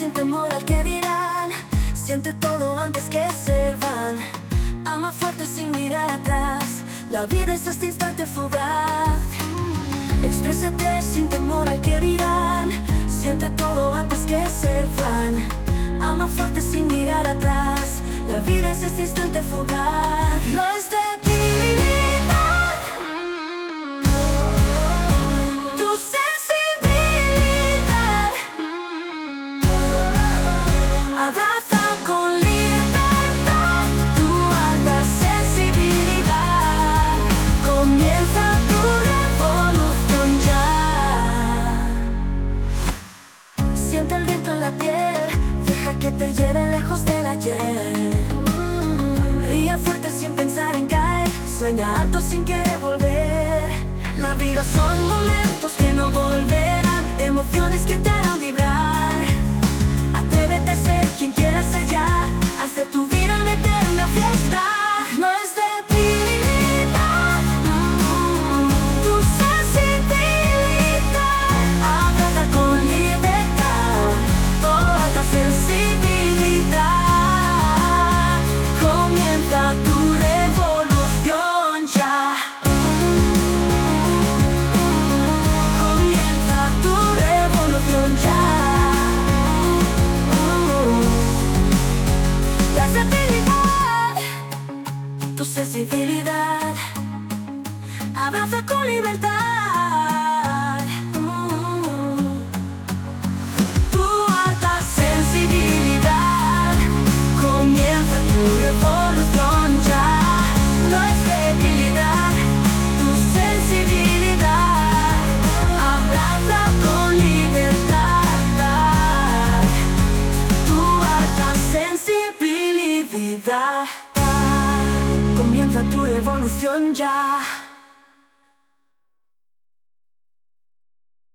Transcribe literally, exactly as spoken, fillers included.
sin temor al que dirán. Siente todo antes que se van. Ama fuerte sin mirar atrás. La vida es este instante fugaz. Exprésate sin temor al que dirán. Siente todo antes que se van. Ama fuerte sin mirar atrás. La vida es este instante fugaz. No es debilidad. Tu sensibilidad. Abraza con libertad tu alta sensibilidad. Comienza tu revolución ya. Siente el viento en la piel. Deja que te lleve lejos del ayer. Ría fuerte sin pensar en caer. Sueña alto sin querer volver. La vida son momentos que no volverán. Emociones que te harán vibrar. Atrévete a ser quien quieras ser ya. Haz de tu vida una eterna fiesta. No es debilidad. Tu sensibilidad. Abraza con libertad toda tu sensibilidad. Comienza tu revolución ya. Comienza tu revolución ya. La sensibilidad, tu sensibilidad. Abraza con libertad tu alta sensibilidad. Comienza tu revolución ya. No es debilidad, tu sensibilidad. Abraza con libertad tu alta sensibilidad. Comienza tu revolución ya.